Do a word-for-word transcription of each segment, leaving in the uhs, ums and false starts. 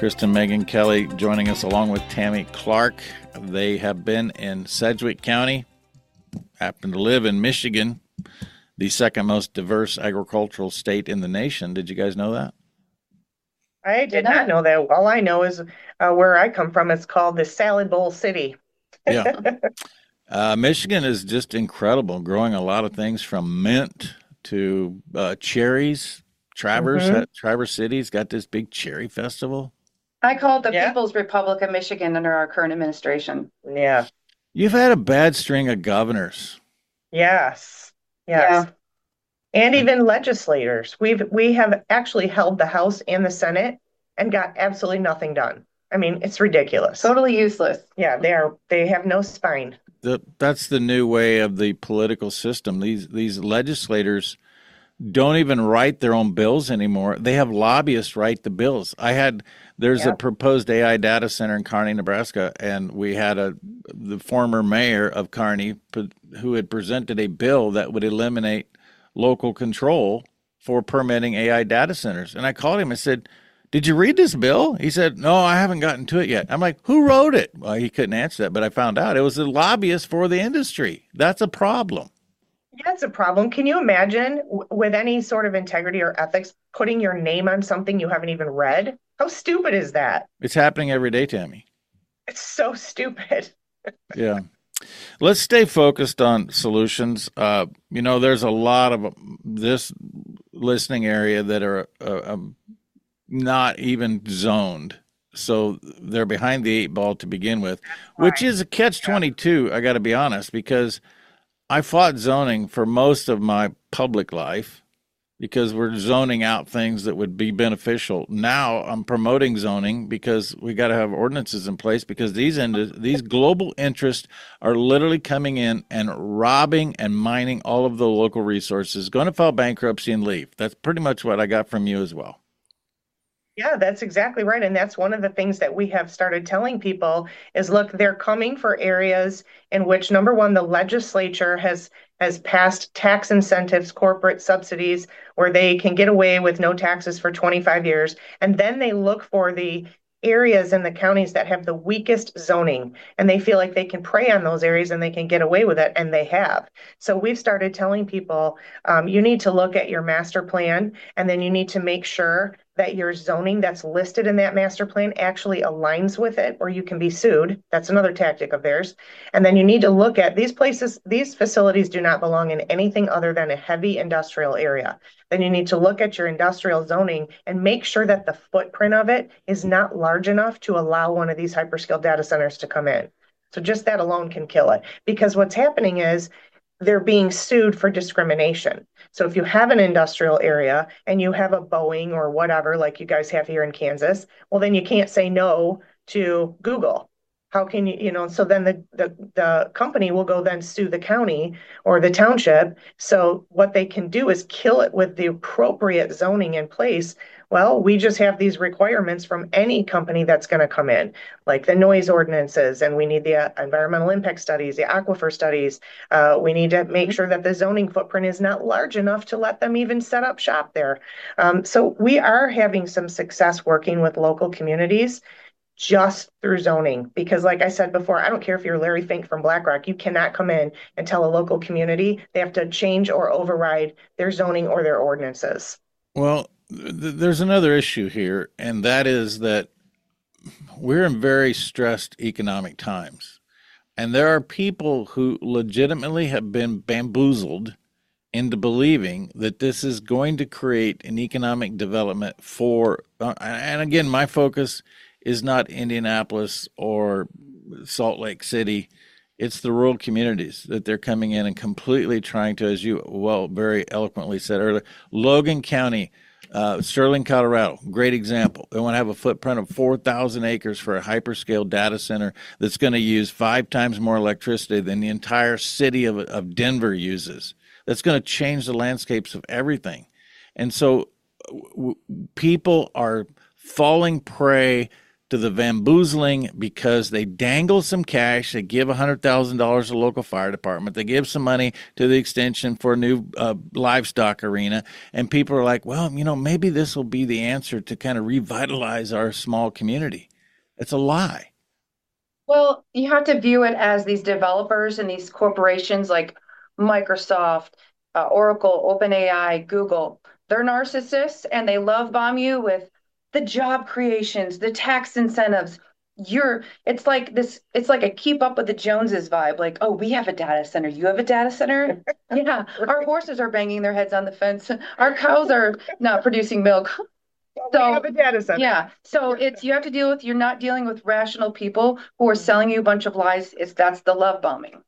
Kristen Megan Kelly joining us along with Tammy Clark. They have been in Sedgwick County, happen to live in Michigan, the second most diverse agricultural state in the nation. Did you guys know that? I did not know that. All I know is uh, where I come from, it's called the Salad Bowl City. Yeah. uh, Michigan is just incredible, growing a lot of things from mint to uh, cherries. Traverse, Mhm. Traverse City's got this big cherry festival. I call it the Yeah. People's Republic of Michigan under our current administration. Yeah. You've had a bad string of governors. Yes. Yes. And even legislators. We've we have actually held the House and the Senate and got absolutely nothing done. I mean, it's ridiculous. Totally useless. Yeah, they are they have no spine. The, that's the new way of the political system. These these legislators don't even write their own bills anymore. They have lobbyists write the bills. I had there's Yeah. a proposed A I data center in Kearney, Nebraska, and we had a the former mayor of Kearney who had presented a bill that would eliminate local control for permitting A I data centers. And I called him and said, "Did you read this bill?" He said, "No, I haven't gotten to it yet." I'm like, "Who wrote it?" Well, he couldn't answer that, but I found out it was a lobbyist for the industry. That's a problem. Yeah, it's a problem. Can you imagine w- with any sort of integrity or ethics putting your name on something you haven't even read? How stupid is that? It's happening every day, Tammy. It's so stupid. Yeah. Let's stay focused on solutions. Uh, you know, there's a lot of this listening area that are uh, um, not even zoned. So they're behind the eight ball to begin with, which Right. is a catch twenty-two, I got to be honest, because I fought zoning for most of my public life because we're zoning out things that would be beneficial. Now I'm promoting zoning because we got to have ordinances in place because these ind- these global interests are literally coming in and robbing and mining all of the local resources, going to file bankruptcy and leave. That's pretty much what I got from you as well. Yeah, that's exactly right. And that's one of the things that we have started telling people is look, they're coming for areas in which number one, the legislature has has passed tax incentives, corporate subsidies, where they can get away with no taxes for twenty-five years. And then they look for the areas in the counties that have the weakest zoning, and they feel like they can prey on those areas and they can get away with it, and they have. So we've started telling people, um, you need to look at your master plan, and then you need to make sure that your zoning that's listed in that master plan actually aligns with it, or you can be sued. That's another tactic of theirs. And then you need to look at these places, these facilities do not belong in anything other than a heavy industrial area. Then you need to look at your industrial zoning and make sure that the footprint of it is not large enough to allow one of these hyperscale data centers to come in. So just that alone can kill it. Because what's happening is they're being sued for discrimination. So if you have an industrial area and you have a Boeing or whatever, like you guys have here in Kansas, well, then you can't say no to Google. How can you, you know, so then the, the, the company will go then sue the county or the township. So what they can do is kill it with the appropriate zoning in place. Well, we just have these requirements from any company that's going to come in, like the noise ordinances, and we need the uh, environmental impact studies, the aquifer studies. Uh, we need to make sure that the zoning footprint is not large enough to let them even set up shop there. Um, so we are having some success working with local communities just through zoning. Because like I said before, I don't care if you're Larry Fink from BlackRock, you cannot come in and tell a local community they have to change or override their zoning or their ordinances. Well, th- there's another issue here, and that is that we're in very stressed economic times. And there are people who legitimately have been bamboozled into believing that this is going to create an economic development for, uh, and again, my focus is not Indianapolis or Salt Lake City. It's the rural communities that they're coming in and completely trying to, as you well very eloquently said earlier, Logan County, uh, Sterling, Colorado, great example. They want to have a footprint of four thousand acres for a hyperscale data center that's going to use five times more electricity than the entire city of, of Denver uses. That's going to change the landscapes of everything. And so w- people are falling prey to the bamboozling because they dangle some cash. They give one hundred thousand dollars to the local fire department. They give some money to the extension for a new uh, livestock arena. And people are like, well, you know, maybe this will be the answer to kind of revitalize our small community. It's a lie. Well, you have to view it as these developers and these corporations like Microsoft, uh, Oracle, OpenAI, Google. They're narcissists and they love bomb you with the job creations, the tax incentives. You're, it's like this, it's like a keep up with the Joneses vibe. Like, oh, we have a data center. You have a data center? Yeah. Our horses are banging their heads on the fence. Our cows are not producing milk. So, we have a data center. Yeah. So it's, you have to deal with, you're not dealing with rational people who are selling you a bunch of lies. It's, that's the love bombing.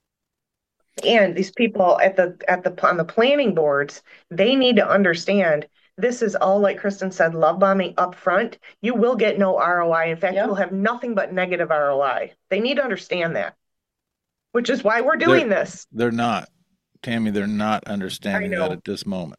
And these people at the at the on the planning boards, they need to understand this is all, like Kristen said, love bombing up front. You will get no R O I. In fact, yep. You'll have nothing but negative R O I. They need to understand that, which is why we're doing they're, this. They're not, Tammy, they're not understanding that at this moment.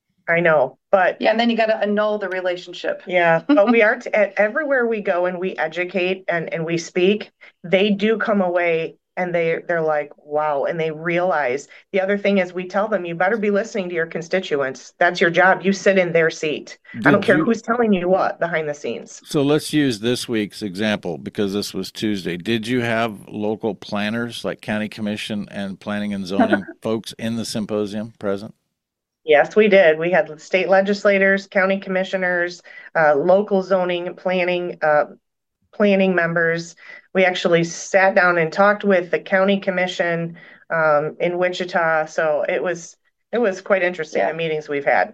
I know, but yeah, and then you got to annul the relationship. Yeah, but we are t- at everywhere we go and we educate and, and we speak, they do come away and they they're like, wow, and they realize. The other thing is we tell them, you better be listening to your constituents. That's your job. You sit in their seat. Did I don't care you, who's telling you what behind the scenes. So let's use this week's example because this was Tuesday. Did you have local planners like county commission and planning and zoning folks in the symposium present? Yes, we did. We had state legislators, county commissioners, uh, local zoning, planning, uh, planning members. We actually sat down and talked with the county commission um, in Wichita. So it was it was quite interesting, yeah. The meetings we've had.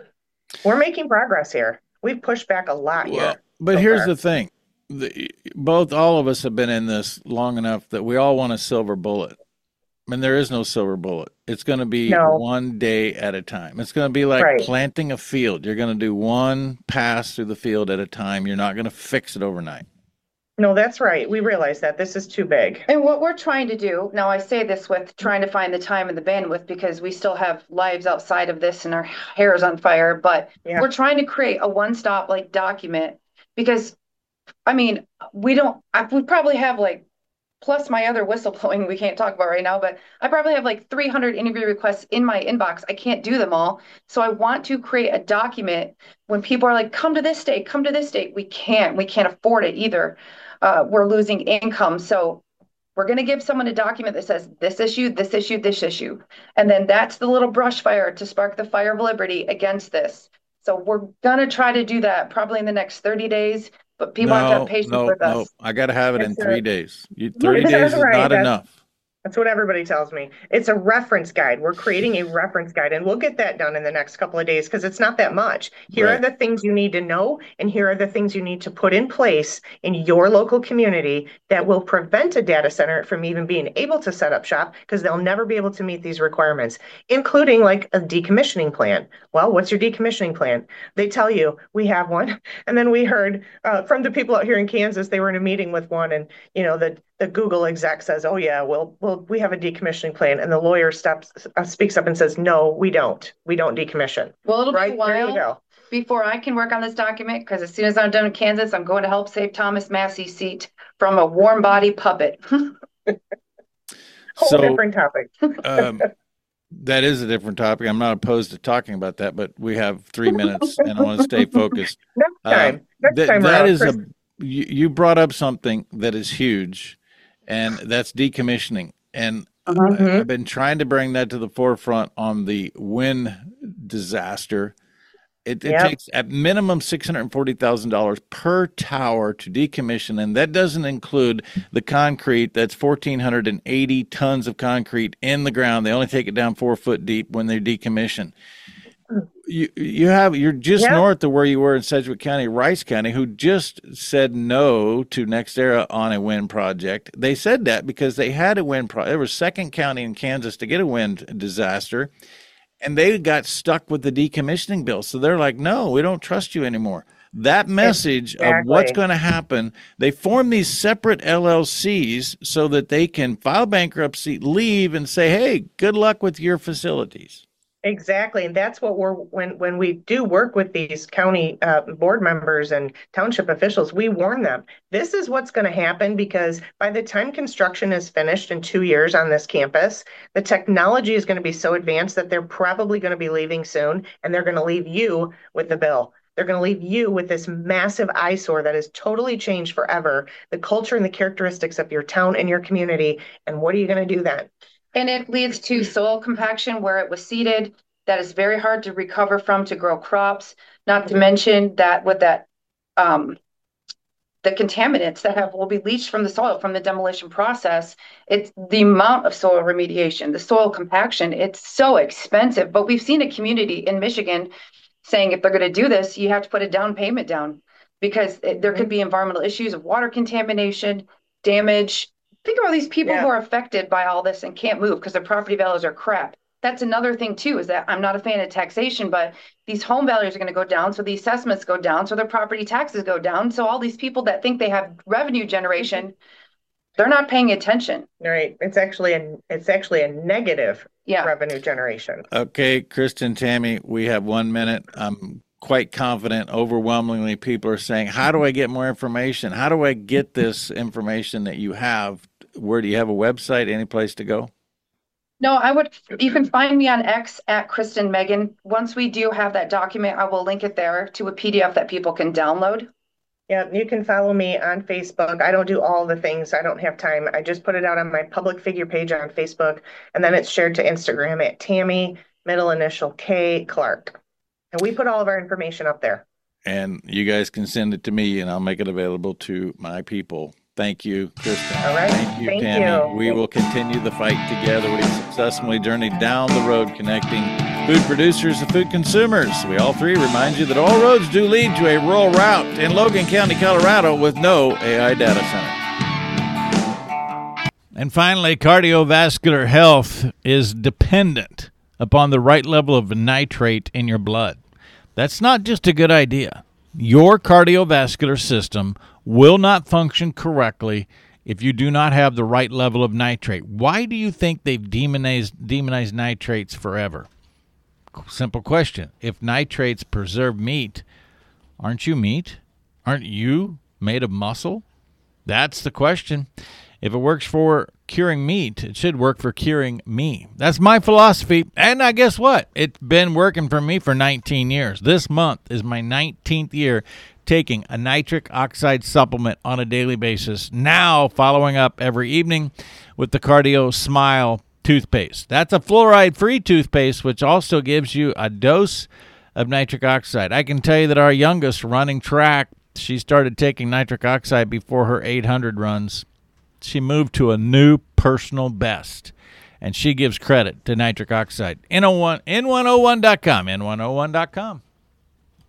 We're making progress here. We've pushed back a lot well, here. But so here's far. the thing. The, both, all of us have been in this long enough that we all want a silver bullet. I mean, there is no silver bullet. It's going to be no. one day at a time. It's going to be like right. planting a field. You're going to do one pass through the field at a time. You're not going to fix it overnight. No, that's right. We realize that this is too big. And what we're trying to do, now I say this with trying to find the time and the bandwidth because we still have lives outside of this and our hair is on fire, but yeah. We're trying to create a one-stop like document because, I mean, we don't, I, we probably have like, plus my other whistleblowing we can't talk about right now, but I probably have like three hundred interview requests in my inbox. I can't do them all. So I want to create a document when people are like, come to this state, come to this state. We can't, we can't afford it either. Uh, we're losing income. So we're going to give someone a document that says this issue, this issue, this issue. And then that's the little brush fire to spark the fire of liberty against this. So we're going to try to do that probably in the next thirty days. But people no, have to have patience no, with us. No, I got to have it it's in a, three days. You, thirty days is right. not that's, enough. That's what everybody tells me. It's a reference guide. We're creating a reference guide, and we'll get that done in the next couple of days because it's not that much. Here right. are the things you need to know, and here are the things you need to put in place in your local community that will prevent a data center from even being able to set up shop because they'll never be able to meet these requirements, including like a decommissioning plan. Well, what's your decommissioning plan? They tell you we have one, and then we heard uh, from the people out here in Kansas, they were in a meeting with one, and you know the the Google exec says, "Oh yeah, well, well, we have a decommissioning plan," and the lawyer steps uh, speaks up and says, "No, we don't. We don't decommission." Well, it'll right? be a while before I can work on this document because as soon as I'm done in Kansas, I'm going to help save Thomas Massey's seat from a warm body puppet. Whole so, different topic. um, that is a different topic. I'm not opposed to talking about that, but we have three minutes, and I want to stay focused. Next time, uh, next th- time that around, is Chris. a you, you brought up something that is huge. And that's decommissioning. And mm-hmm. I, I've been trying to bring that to the forefront on the wind disaster. It, it yep. takes at minimum six hundred forty thousand dollars per tower to decommission. And that doesn't include the concrete. That's one thousand four hundred eighty tons of concrete in the ground. They only take it down four foot deep when they decommission. You you have you're just yep. north of where you were in Sedgwick County, Rice County, who just said no to NextEra on a wind project. They said that because they had a wind project. There was second county in Kansas to get a wind disaster, and they got stuck with the decommissioning bill. So they're like, no, we don't trust you anymore. That message exactly. of what's going to happen, they form these separate L L Cs so that they can file bankruptcy, leave, and say, hey, good luck with your facilities. Exactly. And that's what we're, when, when we do work with these county uh, board members and township officials, we warn them, this is what's going to happen because by the time construction is finished in two years on this campus, the technology is going to be so advanced that they're probably going to be leaving soon and they're going to leave you with the bill. They're going to leave you with this massive eyesore that has totally changed forever, the culture and the characteristics of your town and your community. And what are you going to do then? And it leads to soil compaction where it was seeded. That is very hard to recover from to grow crops. Not to mention that with that, um, the contaminants that have will be leached from the soil from the demolition process. It's the amount of soil remediation, the soil compaction. It's so expensive. But we've seen a community in Michigan saying if they're going to do this, you have to put a down payment down because it, there could be environmental issues of water contamination, damage. Think of all these people yeah. who are affected by all this and can't move because their property values are crap. That's another thing too, is that I'm not a fan of taxation, but these home values are going to go down. So the assessments go down. So their property taxes go down. So all these people that think they have revenue generation, they're not paying attention. Right. It's actually a, it's actually a negative yeah. revenue generation. Okay, Kristen, Tammy, we have one minute. I'm quite confident, overwhelmingly, people are saying, how do I get more information? How do I get this information that you have? Where do you have a website? Any place to go? No, I would, you can find me on X at Kristen Megan. Once we do have that document, I will link it there to a P D F that people can download. Yeah, you can follow me on Facebook. I don't do all the things. I don't have time. I just put it out on my public figure page on Facebook, and then it's shared to Instagram at Tammy, middle initial K, Clark. And we put all of our information up there. And you guys can send it to me, and I'll make it available to my people. Thank you, Kristen. All right. Thank you, Thank Tammy. You. We will continue the fight together. We successfully journeyed down the road connecting food producers and food consumers. We all three remind you that all roads do lead to a rural route in Logan County, Colorado, with no A I data center. And finally, cardiovascular health is dependent upon the right level of nitrate in your blood. That's not just a good idea. Your cardiovascular system will not function correctly if you do not have the right level of nitrate. Why do you think they've demonized, demonized nitrates forever? Simple question. If nitrates preserve meat, aren't you meat? Aren't you made of muscle? That's the question. If it works for curing meat, it should work for curing me. That's my philosophy. And I guess what? It's been working for me for nineteen years. This month is my nineteenth year taking a nitric oxide supplement on a daily basis. Now following up every evening with the Cardio Smile toothpaste. That's a fluoride-free toothpaste, which also gives you a dose of nitric oxide. I can tell you that our youngest running track, she started taking nitric oxide before her eight hundred runs. She moved to a new personal best, and she gives credit to nitric oxide. N one, N one oh one dot com, N one oh one dot com.